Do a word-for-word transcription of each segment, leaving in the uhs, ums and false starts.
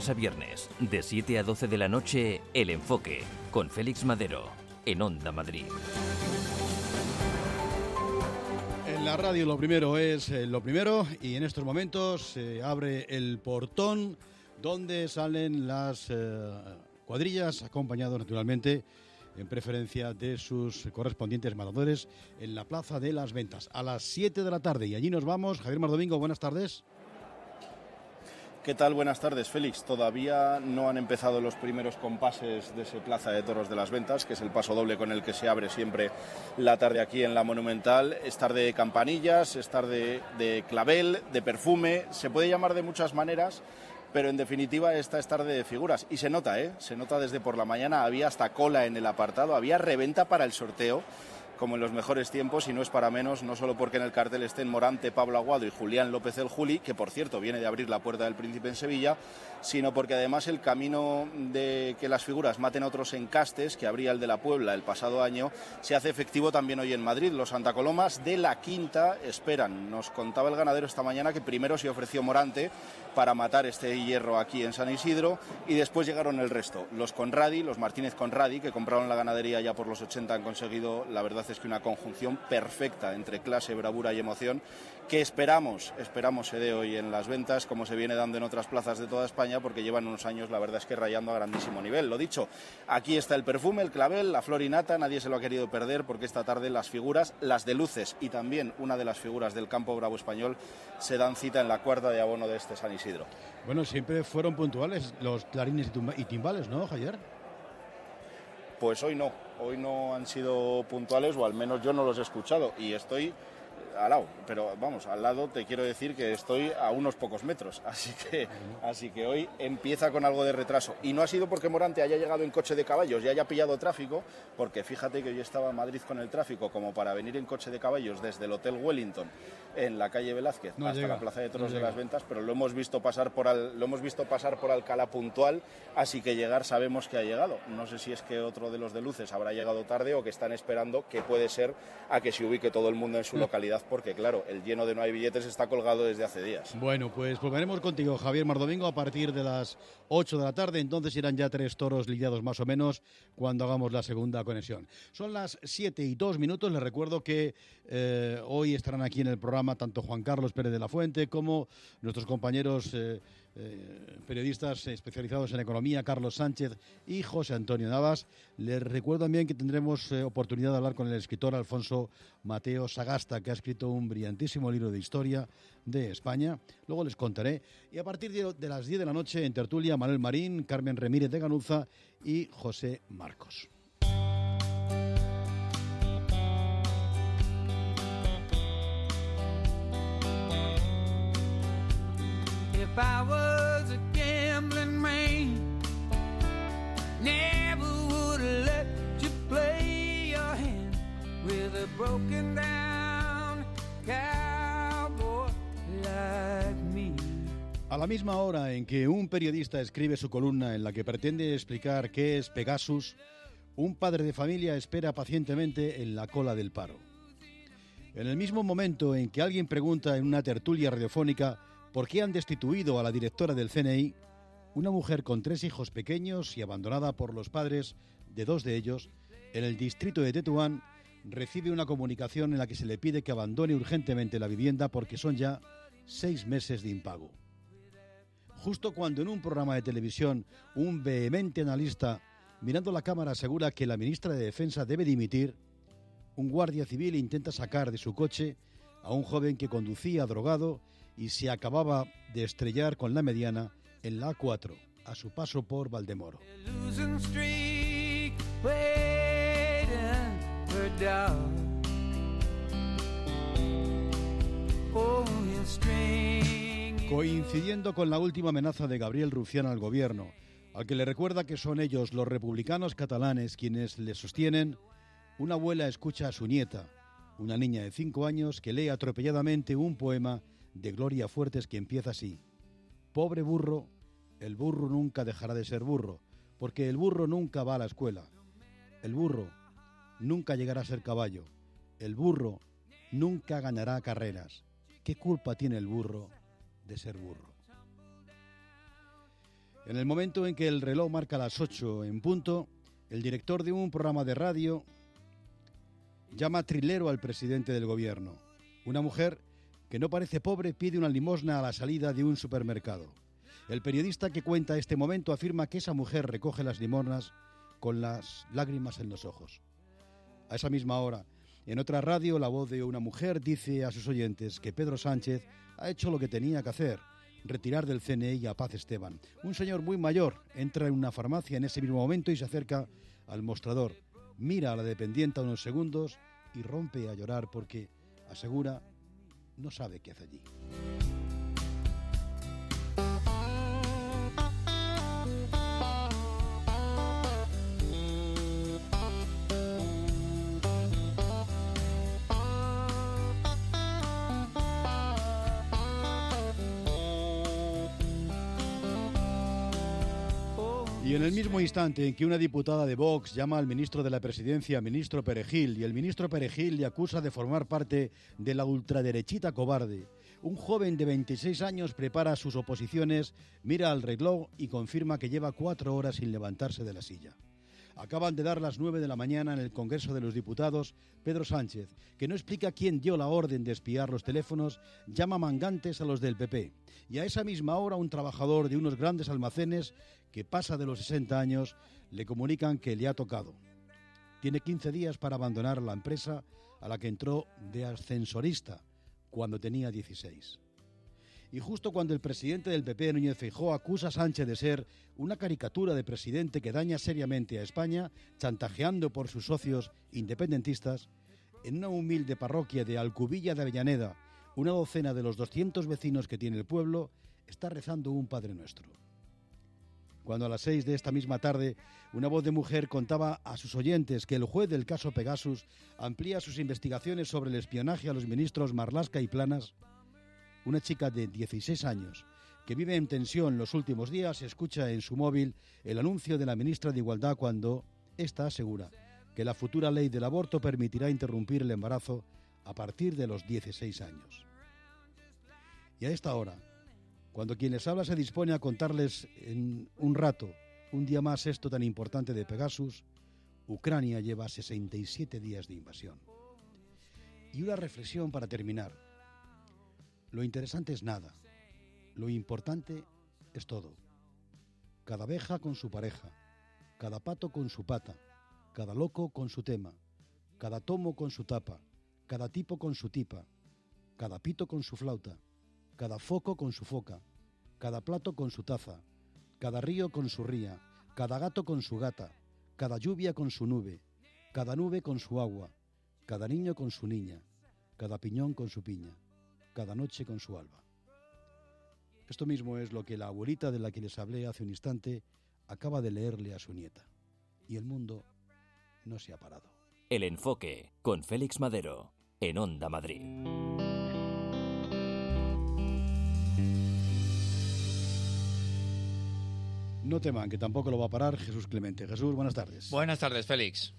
lunes a viernes, de siete a doce de la noche, El Enfoque, con Félix Madero, en Onda Madrid. En la radio lo primero es eh, lo primero, y en estos momentos se eh, abre el portón donde salen las eh, cuadrillas, acompañados naturalmente en preferencia de sus correspondientes matadores en la Plaza de las Ventas a las siete de la tarde, y allí nos vamos. Javier Mardomingo, buenas tardes. ¿Qué tal? Buenas tardes, Félix. Todavía no han empezado los primeros compases de ese Plaza de Toros de las Ventas, que es el paso doble con el que se abre siempre la tarde aquí en la Monumental. Es tarde de campanillas, es tarde de clavel, de perfume, se puede llamar de muchas maneras, pero en definitiva esta es tarde de figuras. Y se nota, ¿eh? Se nota desde por la mañana, había hasta cola en el apartado, había reventa para el sorteo, como en los mejores tiempos, y no es para menos, no solo porque en el cartel estén Morante, Pablo Aguado y Julián López el Juli, que por cierto viene de abrir la Puerta del Príncipe en Sevilla, sino porque además el camino de que las figuras maten a otros encastes, que abría el de la Puebla el pasado año, se hace efectivo también hoy en Madrid. Los Santa Colomas de la Quinta esperan. Nos contaba el ganadero esta mañana que primero se ofreció Morante para matar este hierro aquí en San Isidro, y después llegaron el resto. Los Conradi, los Martínez Conradi, que compraron la ganadería ya por los ochenta, han conseguido, la verdad es que una conjunción perfecta entre clase, bravura y emoción, que esperamos, esperamos se dé hoy en las ventas, como se viene dando en otras plazas de toda España, porque llevan unos años, la verdad es que rayando a grandísimo nivel. Lo dicho, aquí está el perfume, el clavel, la flor y nata, nadie se lo ha querido perder, porque esta tarde las figuras, las de luces y también una de las figuras del campo bravo español, se dan cita en la cuarta de abono de este San Isidro. Bueno, siempre fueron puntuales los clarines y timbales, ¿no, Javier? Pues hoy no, hoy no han sido puntuales, o al menos yo no los he escuchado, y estoy al lado, pero vamos, al lado te quiero decir que estoy a unos pocos metros, así que, así que hoy empieza con algo de retraso, y no ha sido porque Morante haya llegado en coche de caballos y haya pillado tráfico, porque fíjate que hoy estaba en Madrid con el tráfico como para venir en coche de caballos desde el Hotel Wellington en la calle Velázquez no hasta llega, la Plaza de Toros no de las Ventas, pero lo hemos visto pasar por al, lo hemos visto pasar por Alcalá puntual, así que llegar sabemos que ha llegado. No sé si es que otro de los de luces habrá llegado tarde o que están esperando, que puede ser, a que se ubique todo el mundo en su localidad, porque claro, el lleno de no hay billetes está colgado desde hace días. Bueno, pues volveremos contigo, Javier Mardomingo, a partir de las ocho de la tarde. Entonces irán ya tres toros lidiados más o menos cuando hagamos la segunda conexión. Son las siete y dos minutos. Les recuerdo que eh, hoy estarán aquí en el programa tanto Juan Carlos Pérez de la Fuente como nuestros compañeros eh, eh, periodistas especializados en economía, Carlos Sánchez y José Antonio Navas. Les recuerdo también que tendremos eh, oportunidad de hablar con el escritor Alfonso Mateo Sagasta, que ha escrito un brillantísimo libro de historia de España. Luego les contaré. Y a partir de, de las diez de la noche en tertulia, Manuel Marín, Carmen Remírez de Ganuza y José Marcos. If I was a gambling man, never would have let you play your hand with a broken down cowboy like me. A la misma hora en que un periodista escribe su columna en la que pretende explicar qué es Pegasus, un padre de familia espera pacientemente en la cola del paro. En el mismo momento en que alguien pregunta en una tertulia radiofónica ¿por qué han destituido a la directora del C N I?, una mujer con tres hijos pequeños y abandonada por los padres de dos de ellos, en el distrito de Tetuán, recibe una comunicación en la que se le pide que abandone urgentemente la vivienda porque son ya seis meses de impago. Justo cuando en un programa de televisión un vehemente analista, mirando la cámara, asegura que la ministra de Defensa debe dimitir, un guardia civil intenta sacar de su coche a un joven que conducía drogado y se acababa de estrellar con la mediana en la A cuatro, a su paso por Valdemoro. Coincidiendo con la última amenaza de Gabriel Rufián al gobierno, al que le recuerda que son ellos, los republicanos catalanes, quienes le sostienen, una abuela escucha a su nieta, una niña de cinco años, que lee atropelladamente un poema de Gloria Fuertes que empieza así: pobre burro, el burro nunca dejará de ser burro, porque el burro nunca va a la escuela, el burro nunca llegará a ser caballo, el burro nunca ganará carreras. ¿Qué culpa tiene el burro de ser burro? En el momento en que el reloj marca las ocho en punto, el director de un programa de radio llama trilero al presidente del gobierno. Una mujer que no parece pobre pide una limosna a la salida de un supermercado. El periodista que cuenta este momento afirma que esa mujer recoge las limosnas con las lágrimas en los ojos. A esa misma hora, en otra radio, la voz de una mujer dice a sus oyentes que Pedro Sánchez ha hecho lo que tenía que hacer, retirar del C N I a Paz Esteban. Un señor muy mayor entra en una farmacia en ese mismo momento y se acerca al mostrador. Mira a la dependienta unos segundos y rompe a llorar porque, asegura, no sabe qué hace allí. Y en el mismo instante en que una diputada de Vox llama al ministro de la Presidencia, ministro Perejil, y el ministro Perejil le acusa de formar parte de la ultraderechita cobarde, un joven de veintiséis años prepara sus oposiciones, mira al reloj y confirma que lleva cuatro horas sin levantarse de la silla. Acaban de dar las nueve de la mañana en el Congreso de los Diputados. Pedro Sánchez, que no explica quién dio la orden de espiar los teléfonos, llama mangantes a los del P P. Y a esa misma hora un trabajador de unos grandes almacenes, que pasa de los sesenta años, le comunican que le ha tocado. Tiene quince días para abandonar la empresa a la que entró de ascensorista cuando tenía dieciséis. Y justo cuando el presidente del P P, Núñez Feijóo, acusa a Sánchez de ser una caricatura de presidente que daña seriamente a España, chantajeando por sus socios independentistas, en una humilde parroquia de Alcubilla de Avellaneda, una docena de los doscientos vecinos que tiene el pueblo está rezando un Padre Nuestro. Cuando a las seis de esta misma tarde una voz de mujer contaba a sus oyentes que el juez del caso Pegasus amplía sus investigaciones sobre el espionaje a los ministros Marlaska y Planas, una chica de dieciséis años que vive en tensión los últimos días escucha en su móvil el anuncio de la ministra de Igualdad cuando ésta asegura que la futura ley del aborto permitirá interrumpir el embarazo a partir de los dieciséis años. Y a esta hora, cuando quien les habla se dispone a contarles en un rato, un día más esto tan importante de Pegasus, Ucrania lleva sesenta y siete días de invasión. Y una reflexión para terminar. Lo interesante es nada, lo importante es todo. Cada abeja con su pareja, cada pato con su pata, cada loco con su tema, cada tomo con su tapa, cada tipo con su tipa, cada pito con su flauta, cada foco con su foca, cada plato con su taza, cada río con su ría, cada gato con su gata, cada lluvia con su nube, cada nube con su agua, cada niño con su niña, cada piñón con su piña, cada noche con su alba. Esto mismo es lo que la abuelita de la que les hablé hace un instante acaba de leerle a su nieta. Y el mundo no se ha parado. El Enfoque, con Félix Madero, en Onda Madrid. No teman, que tampoco lo va a parar Jesús Clemente. Jesús, buenas tardes. Buenas tardes, Félix.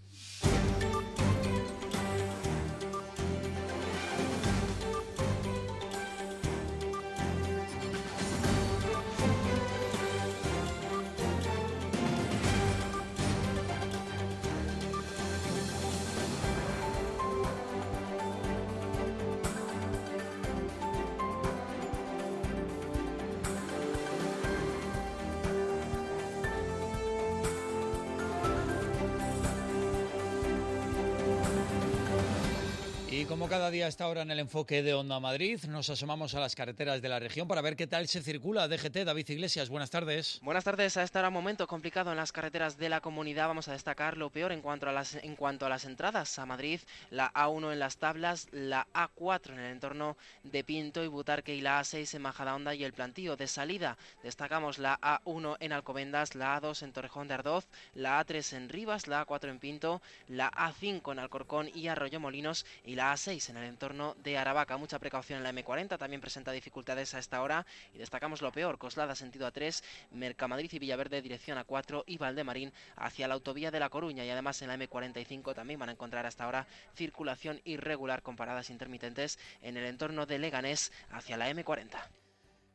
Y como cada día a esta hora en el Enfoque de Onda Madrid, nos asomamos a las carreteras de la región para ver qué tal se circula. D G T, David Iglesias, buenas tardes. Buenas tardes. A esta hora momento complicado en las carreteras de la comunidad. Vamos a destacar lo peor en cuanto a las, en cuanto a las entradas a Madrid. La A uno en Las Tablas, la A cuatro en el entorno de Pinto y Butarque y la A seis en Majadahonda y el Plantío. De salida destacamos la A uno en Alcobendas, la A dos en Torrejón de Ardoz, la A tres en Rivas, la A cuatro en Pinto, la A cinco en Alcorcón y Arroyomolinos y la A seis en el entorno de Aravaca. Mucha precaución en la M cuarenta, también presenta dificultades a esta hora y destacamos lo peor: Coslada sentido A tres, Mercamadrid y Villaverde dirección A cuatro y Valdemarín hacia la autovía de La Coruña. Y además en la M cuarenta y cinco también van a encontrar hasta ahora circulación irregular con paradas intermitentes en el entorno de Leganés hacia la M cuarenta.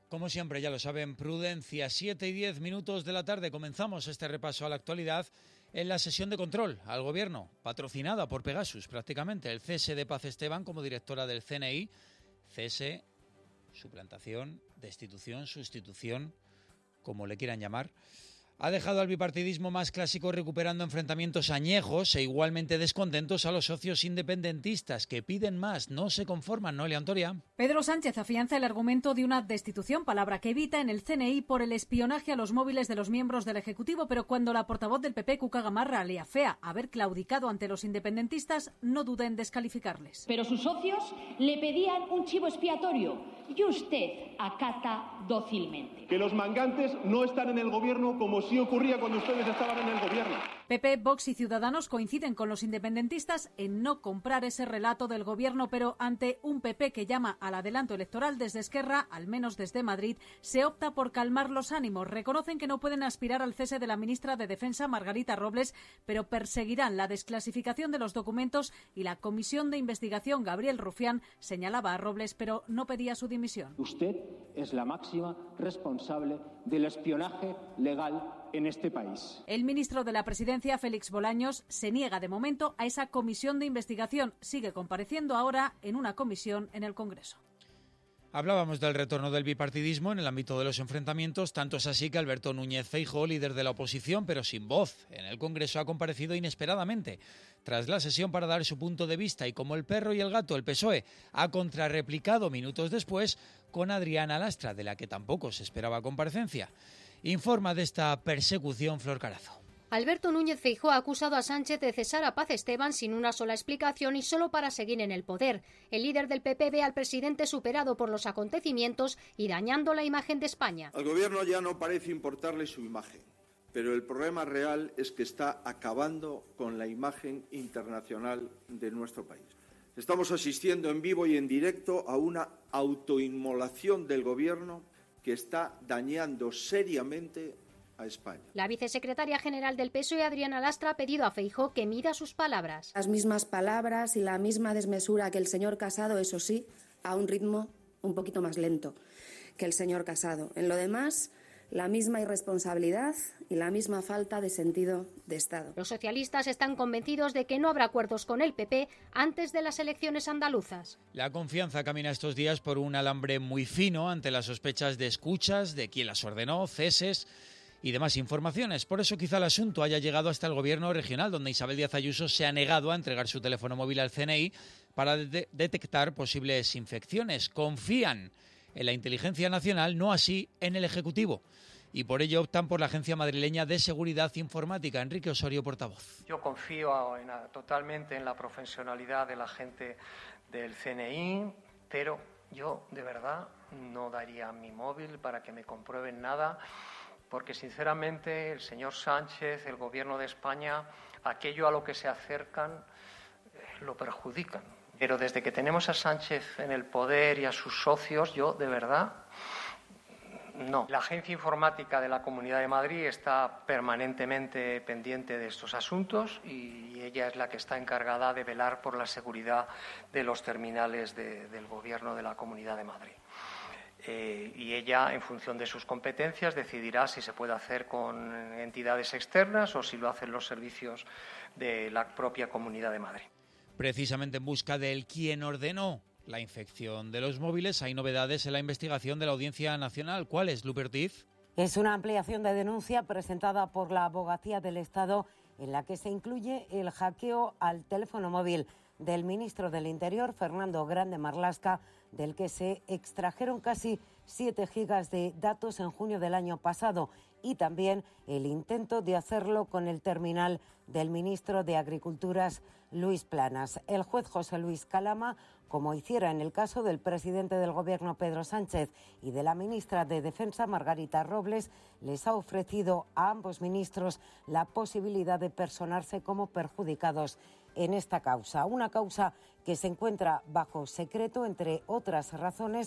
Como siempre, ya lo saben, prudencia, siete y diez minutos de la tarde. Comenzamos este repaso a la actualidad en la sesión de control al Gobierno, patrocinada por Pegasus prácticamente. El cese de Paz Esteban como directora del C N I, cese, suplantación, destitución, sustitución, como le quieran llamar, ha dejado al bipartidismo más clásico recuperando enfrentamientos añejos e igualmente descontentos a los socios independentistas que piden más, no se conforman, ¿no, Leantoria? Pedro Sánchez afianza el argumento de una destitución, palabra que evita en el C N I por el espionaje a los móviles de los miembros del Ejecutivo, pero cuando la portavoz del P P, Cuca Gamarra, le afea haber claudicado ante los independentistas, no duda en descalificarles. Pero sus socios le pedían un chivo expiatorio y usted acata dócilmente. Que los mangantes no están en el gobierno como sí ocurría cuando ustedes estaban en el gobierno. P P, Vox y Ciudadanos coinciden con los independentistas en no comprar ese relato del gobierno, pero ante un P P que llama al adelanto electoral desde Esquerra, al menos desde Madrid, se opta por calmar los ánimos. Reconocen que no pueden aspirar al cese de la ministra de Defensa, Margarita Robles, pero perseguirán la desclasificación de los documentos y la comisión de investigación. Gabriel Rufián señalaba a Robles, pero no pedía su dimisión. Usted es la máxima responsable del espionaje legal en este país. El ministro de la Presidencia, Félix Bolaños, se niega de momento a esa comisión de investigación. Sigue compareciendo ahora en una comisión en el Congreso. Hablábamos del retorno del bipartidismo en el ámbito de los enfrentamientos, tanto es así que Alberto Núñez Feijóo, líder de la oposición, pero sin voz en el Congreso, ha comparecido inesperadamente tras la sesión para dar su punto de vista y como el perro y el gato, el P S O E ha contrarreplicado minutos después con Adriana Lastra, de la que tampoco se esperaba comparecencia. Informa de esta persecución Flor Carazo. Alberto Núñez Feijóo ha acusado a Sánchez de cesar a Paz Esteban sin una sola explicación y solo para seguir en el poder. El líder del P P ve al presidente superado por los acontecimientos y dañando la imagen de España. Al gobierno ya no parece importarle su imagen, pero el problema real es que está acabando con la imagen internacional de nuestro país. Estamos asistiendo en vivo y en directo a una autoinmolación del gobierno que está dañando seriamente a España. La vicesecretaria general del P S O E, Adriana Lastra, ha pedido a Feijóo que mida sus palabras. Las mismas palabras y la misma desmesura que el señor Casado, eso sí, a un ritmo un poquito más lento que el señor Casado. En lo demás, la misma irresponsabilidad y la misma falta de sentido de Estado. Los socialistas están convencidos de que no habrá acuerdos con el P P antes de las elecciones andaluzas. La confianza camina estos días por un alambre muy fino ante las sospechas de escuchas, de quién las ordenó, ceses y demás informaciones. Por eso quizá el asunto haya llegado hasta el gobierno regional, donde Isabel Díaz Ayuso se ha negado a entregar su teléfono móvil al C N I para de- detectar posibles infecciones. Confían en la inteligencia nacional, no así en el Ejecutivo. Y por ello optan por la Agencia Madrileña de Seguridad Informática. Enrique Osorio, portavoz. Yo confío en, totalmente en la profesionalidad de la gente del C N I, pero yo de verdad no daría mi móvil para que me comprueben nada, porque sinceramente el señor Sánchez, el Gobierno de España, aquello a lo que se acercan eh, lo perjudican. Pero desde que tenemos a Sánchez en el poder y a sus socios, yo de verdad no. La Agencia Informática de la Comunidad de Madrid está permanentemente pendiente de estos asuntos y ella es la que está encargada de velar por la seguridad de los terminales de, del Gobierno de la Comunidad de Madrid. Eh, y ella, en función de sus competencias, decidirá si se puede hacer con entidades externas o si lo hacen los servicios de la propia Comunidad de Madrid. Precisamente en busca del quien ordenó la infección de los móviles, hay novedades en la investigación de la Audiencia Nacional. ¿Cuál es, Lupe Ortiz? Es una ampliación de denuncia presentada por la Abogacía del Estado en la que se incluye el hackeo al teléfono móvil del ministro del Interior, Fernando Grande Marlaska, del que se extrajeron casi siete gigas de datos en junio del año pasado, y también el intento de hacerlo con el terminal del ministro de Agriculturas, Luis Planas. El juez José Luis Calama, como hiciera en el caso del presidente del Gobierno, Pedro Sánchez, y de la ministra de Defensa, Margarita Robles, les ha ofrecido a ambos ministros la posibilidad de personarse como perjudicados en esta causa. Una causa que se encuentra bajo secreto, entre otras razones,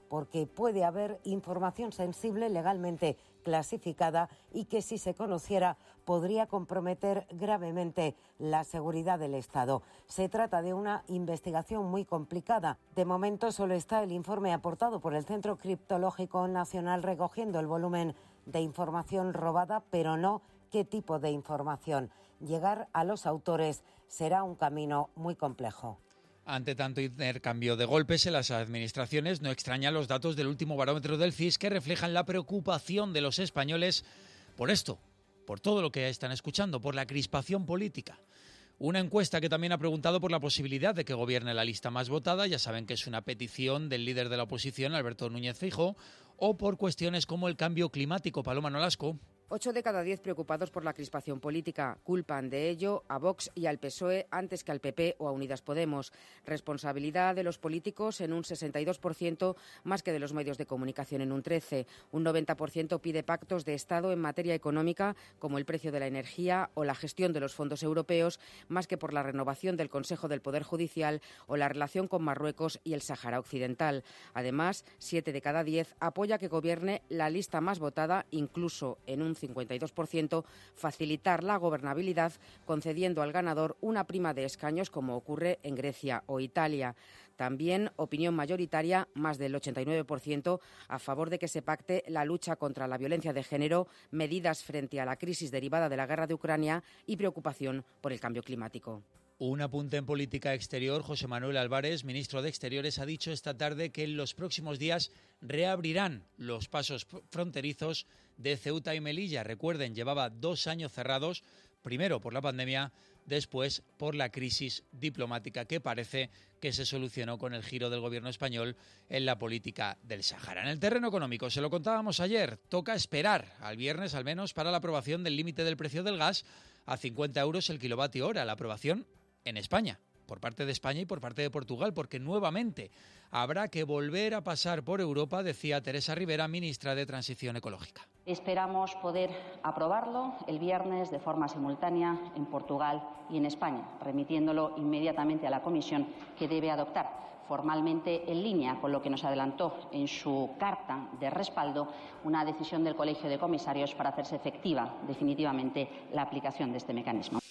porque puede haber información sensible legalmente clasificada y que, si se conociera, podría comprometer gravemente la seguridad del Estado. Se trata de una investigación muy complicada. De momento solo está el informe aportado por el Centro Criptológico Nacional recogiendo el volumen de información robada, pero no qué tipo de información. Llegar a los autores será un camino muy complejo. Ante tanto intercambio de golpes en las administraciones, no extrañan los datos del último barómetro del C I S que reflejan la preocupación de los españoles por esto, por todo lo que están escuchando, por la crispación política. Una encuesta que también ha preguntado por la posibilidad de que gobierne la lista más votada, ya saben que es una petición del líder de la oposición, Alberto Núñez Feijóo, o por cuestiones como el cambio climático. Paloma Nolasco. Ocho de cada diez preocupados por la crispación política culpan de ello a Vox y al P S O E antes que al P P o a Unidas Podemos. Responsabilidad de los políticos en un sesenta y dos por ciento, más que de los medios de comunicación en un trece por ciento. Un noventa por ciento pide pactos de Estado en materia económica, como el precio de la energía o la gestión de los fondos europeos, más que por la renovación del Consejo del Poder Judicial o la relación con Marruecos y el Sáhara Occidental. Además, siete de cada diez apoya que gobierne la lista más votada, incluso en un cincuenta y dos por ciento, facilitar la gobernabilidad concediendo al ganador una prima de escaños, como ocurre en Grecia o Italia. También opinión mayoritaria, más del ochenta y nueve por ciento, a favor de que se pacte la lucha contra la violencia de género, medidas frente a la crisis derivada de la guerra de Ucrania y preocupación por el cambio climático. Un apunte en política exterior. José Manuel Álvarez, ministro de Exteriores, ha dicho esta tarde que en los próximos días reabrirán los pasos fronterizos de Ceuta y Melilla. Recuerden, llevaba dos años cerrados, primero por la pandemia, después por la crisis diplomática que parece que se solucionó con el giro del gobierno español en la política del Sáhara. En el terreno económico, se lo contábamos ayer, toca esperar al viernes al menos para la aprobación del límite del precio del gas a cincuenta euros el kilovatio hora. La aprobación en España, por parte de España y por parte de Portugal, porque nuevamente habrá que volver a pasar por Europa, decía Teresa Rivera, ministra de Transición Ecológica. Esperamos poder aprobarlo el viernes de forma simultánea en Portugal y en España, remitiéndolo inmediatamente a la Comisión, que debe adoptar formalmente, en línea con lo que nos adelantó en su carta de respaldo, una decisión del Colegio de Comisarios para hacerse efectiva definitivamente la aplicación de este mecanismo.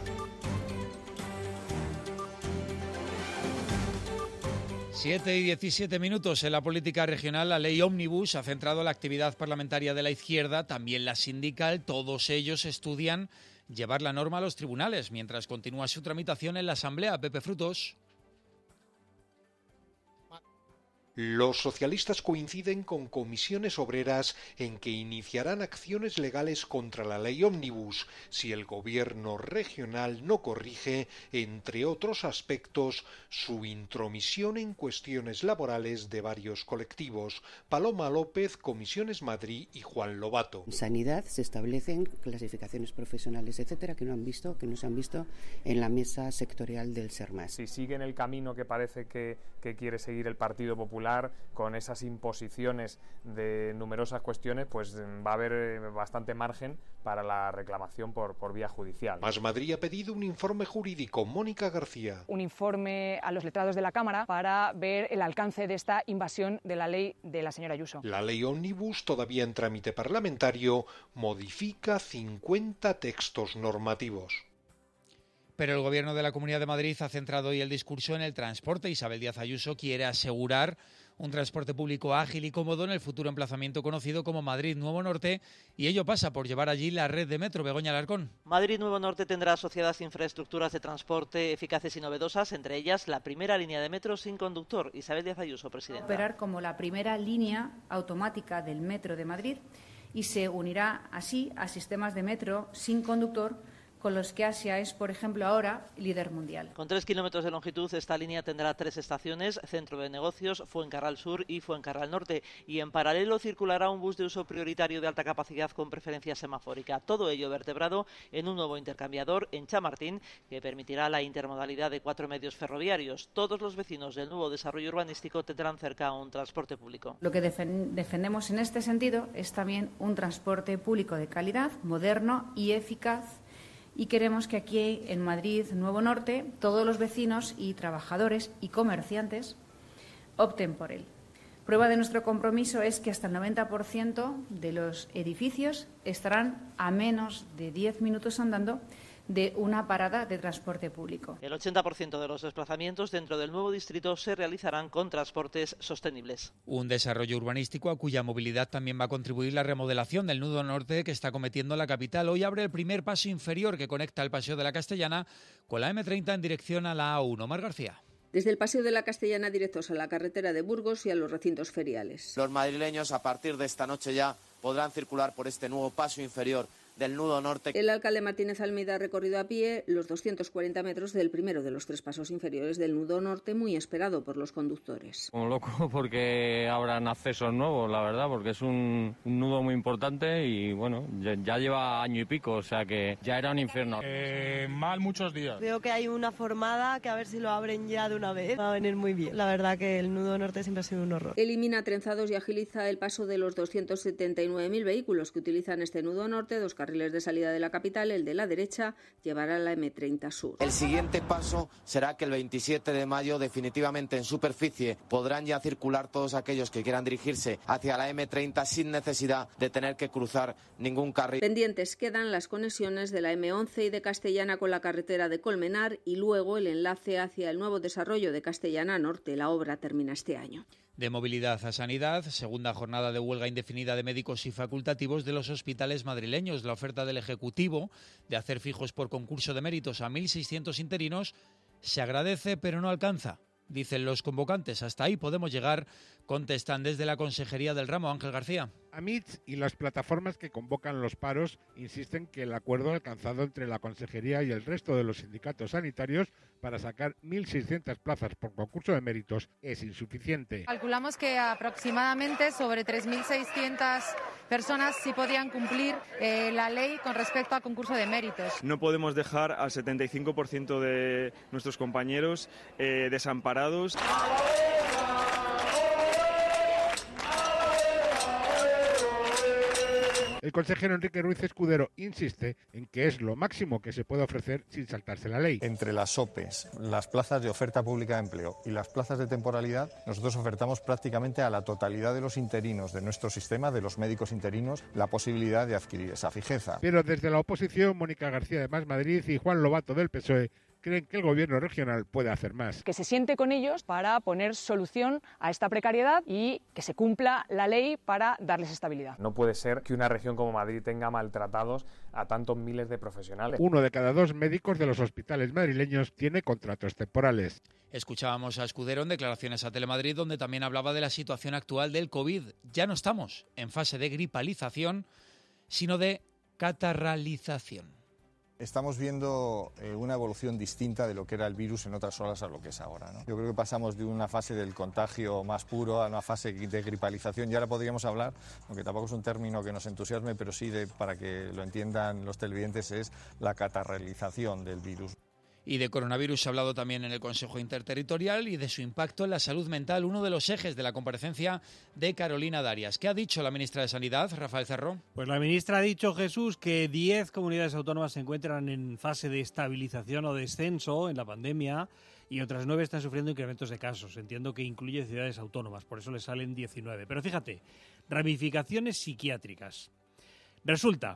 Siete y diecisiete minutos. En la política regional, la ley Ómnibus ha centrado la actividad parlamentaria de la izquierda, también la sindical. Todos ellos estudian llevar la norma a los tribunales, mientras continúa su tramitación en la Asamblea. Pepe Frutos. Los socialistas coinciden con Comisiones Obreras en que iniciarán acciones legales contra la ley Ómnibus si el gobierno regional no corrige, entre otros aspectos, su intromisión en cuestiones laborales de varios colectivos. Paloma López, Comisiones Madrid y Juan Lobato. En sanidad se establecen clasificaciones profesionales, etcétera, que no han visto, que no se han visto en la mesa sectorial del SERMAS. Si siguen el camino que parece que, que quiere seguir el Partido Popular, con esas imposiciones de numerosas cuestiones, pues va a haber bastante margen para la reclamación por, por vía judicial. Más Madrid ha pedido un informe jurídico. Mónica García. Un informe a los letrados de la Cámara para ver el alcance de esta invasión de la ley de la señora Ayuso. La ley Ómnibus, todavía en trámite parlamentario, modifica cincuenta textos normativos. Pero el Gobierno de la Comunidad de Madrid ha centrado hoy el discurso en el transporte. Isabel Díaz Ayuso quiere asegurar un transporte público ágil y cómodo en el futuro emplazamiento conocido como Madrid Nuevo Norte, y ello pasa por llevar allí la red de metro. Begoña Alarcón. Madrid Nuevo Norte tendrá asociadas infraestructuras de transporte eficaces y novedosas, entre ellas la primera línea de metro sin conductor. Isabel Díaz Ayuso, presidenta. Operar como la primera línea automática del metro de Madrid y se unirá así a sistemas de metro sin conductor, con los que Asia es, por ejemplo, ahora líder mundial. Con tres kilómetros de longitud, esta línea tendrá tres estaciones: Centro de Negocios, Fuencarral Sur y Fuencarral Norte, y en paralelo circulará un bus de uso prioritario de alta capacidad con preferencia semafórica. Todo ello vertebrado en un nuevo intercambiador en Chamartín, que permitirá la intermodalidad de cuatro medios ferroviarios. Todos los vecinos del nuevo desarrollo urbanístico tendrán cerca un transporte público. Lo que defen- defendemos en este sentido es también un transporte público de calidad, moderno y eficaz. Y queremos que aquí, en Madrid Nuevo Norte, todos los vecinos y trabajadores y comerciantes opten por él. Prueba de nuestro compromiso es que hasta el noventa por ciento de los edificios estarán a menos de diez minutos andando de una parada de transporte público. El ochenta por ciento de los desplazamientos dentro del nuevo distrito se realizarán con transportes sostenibles. Un desarrollo urbanístico a cuya movilidad también va a contribuir la remodelación del nudo norte que está cometiendo la capital. Hoy abre el primer paso inferior que conecta el Paseo de la Castellana con la eme treinta en dirección a la A uno. Mar García. Desde el Paseo de la Castellana directos a la carretera de Burgos y a los recintos feriales. Los madrileños a partir de esta noche ya podrán circular por este nuevo paso inferior del nudo norte. El alcalde Martínez Almeida ha recorrido a pie los doscientos cuarenta metros del primero de los tres pasos inferiores del nudo norte, muy esperado por los conductores. Como loco porque habrán accesos nuevos, la verdad, porque es un, un nudo muy importante y bueno, ya, ya lleva año y pico, o sea que ya era un infierno. Eh, mal muchos días. Veo que hay una formada que a ver si lo abren ya de una vez. Va a venir muy bien. La verdad que el nudo norte siempre ha sido un horror. Elimina trenzados y agiliza el paso de los doscientos setenta y nueve mil vehículos que utilizan este nudo norte, dos carriles de salida de la capital. El de la derecha llevará la eme treinta Sur. El siguiente paso será que el veintisiete de mayo definitivamente en superficie podrán ya circular todos aquellos que quieran dirigirse hacia la eme treinta sin necesidad de tener que cruzar ningún carril. Pendientes quedan las conexiones de la eme once y de Castellana con la carretera de Colmenar y luego el enlace hacia el nuevo desarrollo de Castellana Norte. La obra termina este año. De movilidad a sanidad, segunda jornada de huelga indefinida de médicos y facultativos de los hospitales madrileños. La oferta del Ejecutivo de hacer fijos por concurso de méritos a mil seiscientos interinos se agradece pero no alcanza, dicen los convocantes. Hasta ahí podemos llegar, contestan desde la Consejería del Ramo. Ángel García. AMITS y las plataformas que convocan los paros insisten que el acuerdo alcanzado entre la Consejería y el resto de los sindicatos sanitarios para sacar mil seiscientas plazas por concurso de méritos es insuficiente. Calculamos que aproximadamente sobre tres mil seiscientas personas sí podían cumplir eh, la ley con respecto al concurso de méritos. No podemos dejar al setenta y cinco por ciento de nuestros compañeros eh, desamparados. El consejero Enrique Ruiz Escudero insiste en que es lo máximo que se puede ofrecer sin saltarse la ley. Entre las O P Es, las plazas de oferta pública de empleo y las plazas de temporalidad, nosotros ofertamos prácticamente a la totalidad de los interinos de nuestro sistema, de los médicos interinos, la posibilidad de adquirir esa fijeza. Pero desde la oposición, Mónica García de Más Madrid y Juan Lobato del P S O E creen que el gobierno regional puede hacer más. Que se siente con ellos para poner solución a esta precariedad y que se cumpla la ley para darles estabilidad. No puede ser que una región como Madrid tenga maltratados a tantos miles de profesionales. Uno de cada dos médicos de los hospitales madrileños tiene contratos temporales. Escuchábamos a Escudero en declaraciones a Telemadrid, donde también hablaba de la situación actual del COVID. Ya no estamos en fase de gripalización, sino de catarralización. Estamos viendo eh, una evolución distinta de lo que era el virus en otras olas a lo que es ahora, ¿no? Yo creo que pasamos de una fase del contagio más puro a una fase de gripalización y ahora podríamos hablar, aunque tampoco es un término que nos entusiasme, pero sí, de, para que lo entiendan los televidentes, es la catarralización del virus. Y de coronavirus se ha hablado también en el Consejo Interterritorial y de su impacto en la salud mental, uno de los ejes de la comparecencia de Carolina Darias. ¿Qué ha dicho la ministra de Sanidad, Rafael Cerró? Pues la ministra ha dicho, Jesús, que diez comunidades autónomas se encuentran en fase de estabilización o descenso en la pandemia y otras nueve están sufriendo incrementos de casos. Entiendo que incluye ciudades autónomas, por eso le salen diecinueve. Pero fíjate, ramificaciones psiquiátricas. Resulta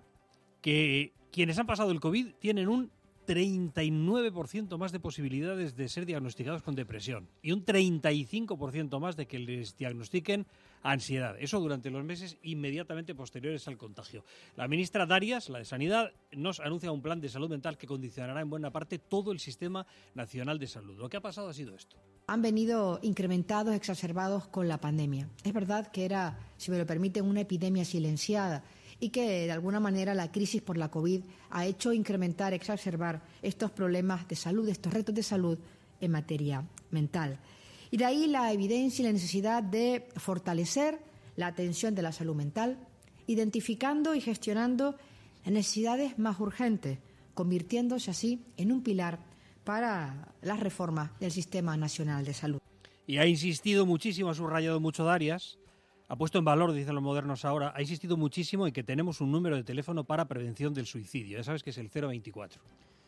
que quienes han pasado el COVID tienen un treinta y nueve por ciento más de posibilidades de ser diagnosticados con depresión y un treinta y cinco por ciento más de que les diagnostiquen ansiedad. Eso durante los meses inmediatamente posteriores al contagio. La ministra Darias, la de Sanidad, nos anuncia un plan de salud mental que condicionará en buena parte todo el sistema nacional de salud. Lo que ha pasado ha sido esto. Han venido incrementados, exacerbados con la pandemia. Es verdad que era, si me lo permiten, una epidemia silenciada y que de alguna manera la crisis por la COVID ha hecho incrementar, exacerbar estos problemas de salud, estos retos de salud en materia mental. Y de ahí la evidencia y la necesidad de fortalecer la atención de la salud mental, identificando y gestionando las necesidades más urgentes, convirtiéndose así en un pilar para las reformas del Sistema Nacional de Salud. Y ha insistido muchísimo, ha subrayado mucho Darias, ha puesto en valor, dicen los modernos ahora, ha insistido muchísimo en que tenemos un número de teléfono para prevención del suicidio. Ya sabes que es el cero veinticuatro.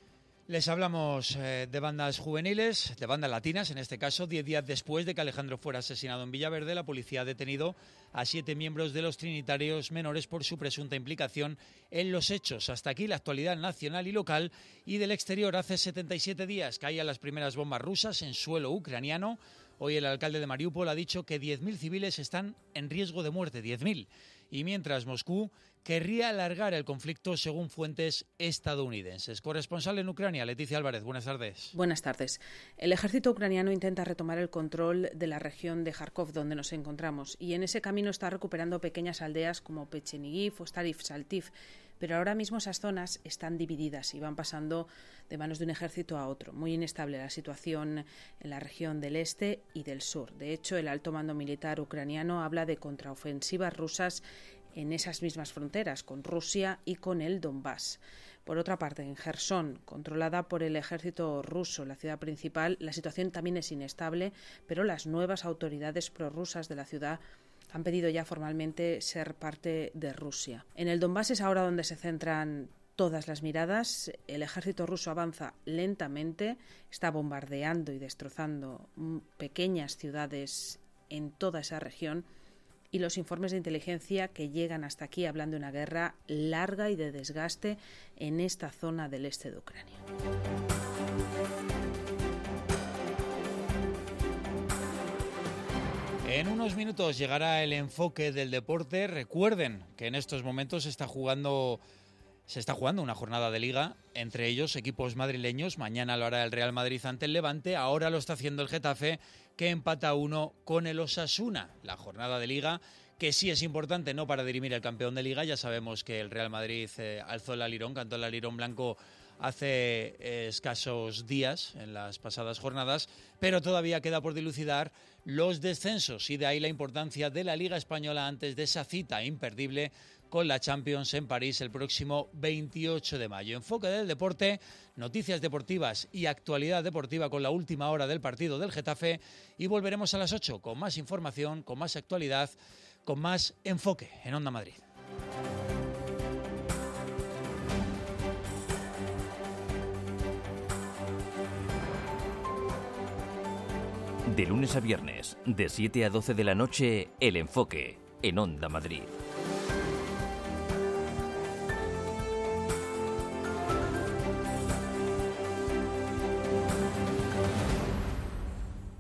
Les hablamos eh, de bandas juveniles, de bandas latinas, en este caso, diez días después de que Alejandro fuera asesinado en Villaverde, la policía ha detenido a siete miembros de los trinitarios menores por su presunta implicación en los hechos. Hasta aquí la actualidad nacional y local. Y del exterior, hace setenta y siete días caían las primeras bombas rusas en suelo ucraniano. Hoy el alcalde de Mariupol ha dicho que diez mil civiles están en riesgo de muerte, diez mil. Y mientras Moscú querría alargar el conflicto según fuentes estadounidenses. Corresponsal en Ucrania, Leticia Álvarez, buenas tardes. Buenas tardes. El ejército ucraniano intenta retomar el control de la región de Kharkov, donde nos encontramos, y en ese camino está recuperando pequeñas aldeas como Pechenigiv o Starif Saltiv. Pero ahora mismo esas zonas están divididas y van pasando de manos de un ejército a otro. Muy inestable la situación en la región del este y del sur. De hecho, el alto mando militar ucraniano habla de contraofensivas rusas en esas mismas fronteras, con Rusia y con el Donbass. Por otra parte, en Jersón, controlada por el ejército ruso, la ciudad principal, la situación también es inestable, pero las nuevas autoridades prorrusas de la ciudad han pedido ya formalmente ser parte de Rusia. En el Donbass es ahora donde se centran todas las miradas. El ejército ruso avanza lentamente, está bombardeando y destrozando pequeñas ciudades en toda esa región, y los informes de inteligencia que llegan hasta aquí hablan de una guerra larga y de desgaste en esta zona del este de Ucrania. En unos minutos llegará el enfoque del deporte. Recuerden que en estos momentos se está jugando, se está jugando una jornada de liga, entre ellos equipos madrileños. Mañana lo hará el Real Madrid ante el Levante, ahora lo está haciendo el Getafe, que empata uno con el Osasuna. La jornada de liga, que sí es importante, no para dirimir el campeón de liga. Ya sabemos que el Real Madrid eh, alzó el alirón, cantó el alirón blanco hace eh, escasos días, en las pasadas jornadas, pero todavía queda por dilucidar los descensos, y de ahí la importancia de la Liga Española antes de esa cita imperdible con la Champions en París el próximo veintiocho de mayo. Enfoque del deporte, noticias deportivas y actualidad deportiva con la última hora del partido del Getafe, y volveremos a las ocho con más información, con más actualidad, con más enfoque en Onda Madrid. De lunes a viernes, de siete a doce de la noche, El Enfoque, en Onda Madrid.